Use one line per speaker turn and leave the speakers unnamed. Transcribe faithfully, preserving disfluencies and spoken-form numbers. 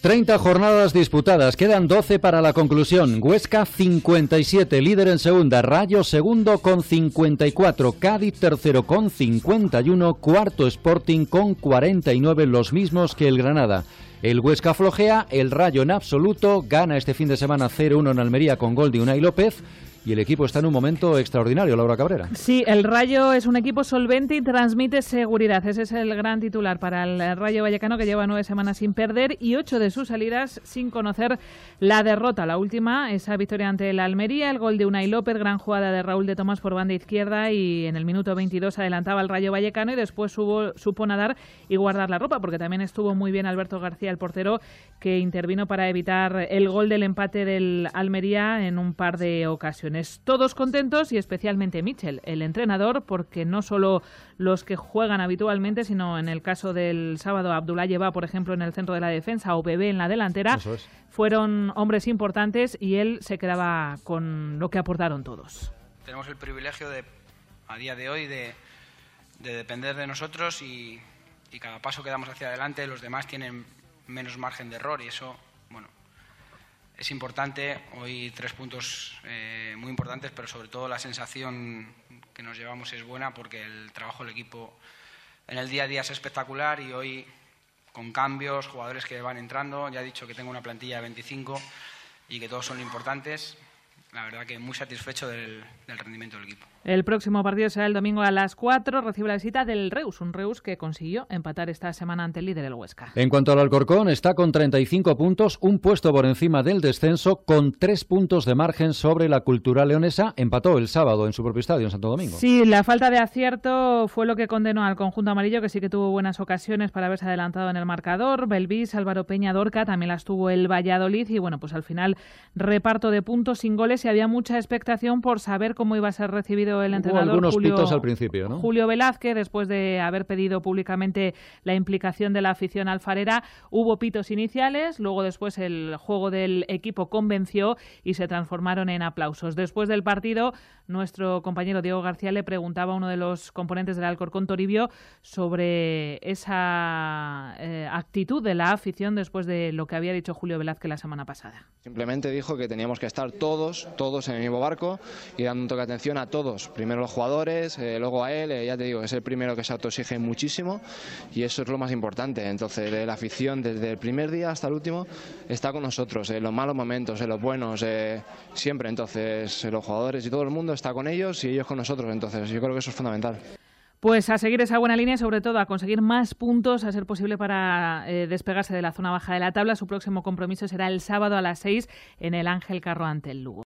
treinta jornadas disputadas, quedan doce para la conclusión. Huesca cincuenta y siete, líder en segunda. Rayo segundo con cincuenta y cuatro. Cádiz tercero con cincuenta y uno. Cuarto Sporting con cuarenta y nueve, los mismos que el Granada. El Huesca flojea, el Rayo en absoluto, gana este fin de semana cero uno en Almería con gol de Unai López. Y el equipo está en un momento extraordinario, Laura Cabrera.
Sí, el Rayo es un equipo solvente y transmite seguridad. Ese es el gran titular para el Rayo Vallecano, que lleva nueve semanas sin perder y ocho de sus salidas sin conocer la derrota. La última, esa victoria ante el Almería, el gol de Unai López, gran jugada de Raúl de Tomás por banda izquierda, y en el minuto veintidós adelantaba el Rayo Vallecano y después supo, supo nadar y guardar la ropa, porque también estuvo muy bien Alberto García, el portero, que intervino para evitar el gol del empate del Almería en un par de ocasiones. Todos contentos y especialmente Michel, el entrenador, porque no solo los que juegan habitualmente, sino en el caso del sábado Abdullah Yeba, por ejemplo, en el centro de la defensa, o Bebé en la delantera,
Eso es.
fueron hombres importantes y él se quedaba con lo que aportaron todos.
Tenemos el privilegio de, a día de hoy, de, de depender de nosotros y, y cada paso que damos hacia adelante los demás tienen menos margen de error y eso, bueno, es importante. Hoy tres puntos eh, muy importantes, pero sobre todo la sensación que nos llevamos es buena porque el trabajo del equipo en el día a día es espectacular y hoy con cambios, jugadores que van entrando, ya he dicho que tengo una plantilla de veinticinco y que todos son importantes. La verdad que muy satisfecho del, del rendimiento del equipo.
El próximo partido será el domingo a las cuatro. Recibe la visita del Reus, un Reus que consiguió empatar esta semana ante el líder, el Huesca.
En cuanto al Alcorcón, está con treinta y cinco puntos, un puesto por encima del descenso, con tres puntos de margen sobre la Cultural Leonesa. Empató el sábado en su propio estadio, en Santo Domingo.
Sí, la falta de acierto fue lo que condenó al conjunto amarillo, que sí que tuvo buenas ocasiones para haberse adelantado en el marcador. Belvis, Álvaro Peña, Dorca, también las tuvo el Valladolid. Y bueno, pues al final reparto de puntos sin goles y había mucha expectación por saber cómo iba a ser recibido el entrenador.
Hubo algunos
Julio,
pitos al principio, ¿no?
Julio Velázquez, después de haber pedido públicamente la implicación de la afición alfarera. Hubo pitos iniciales, luego después el juego del equipo convenció y se transformaron en aplausos. Después del partido, nuestro compañero Diego García le preguntaba a uno de los componentes del Alcorcón, Toribio, sobre esa eh, actitud de la afición después de lo que había dicho Julio Velázquez la semana pasada.
Simplemente dijo que teníamos que estar todos, todos en el mismo barco y dando un toque de atención a todos. Primero los jugadores, eh, luego a él, eh, ya te digo, es el primero que se autoexige muchísimo y eso es lo más importante. Entonces, eh, la afición desde el primer día hasta el último está con nosotros, en los malos momentos, en los buenos, eh, siempre. Entonces, eh, los jugadores y todo el mundo está con ellos y ellos con nosotros. Entonces, yo creo que eso es fundamental.
Pues a seguir esa buena línea y sobre todo a conseguir más puntos, a ser posible para eh, despegarse de la zona baja de la tabla. Su próximo compromiso será el sábado a las seis en el Ángel Carro ante el Lugo.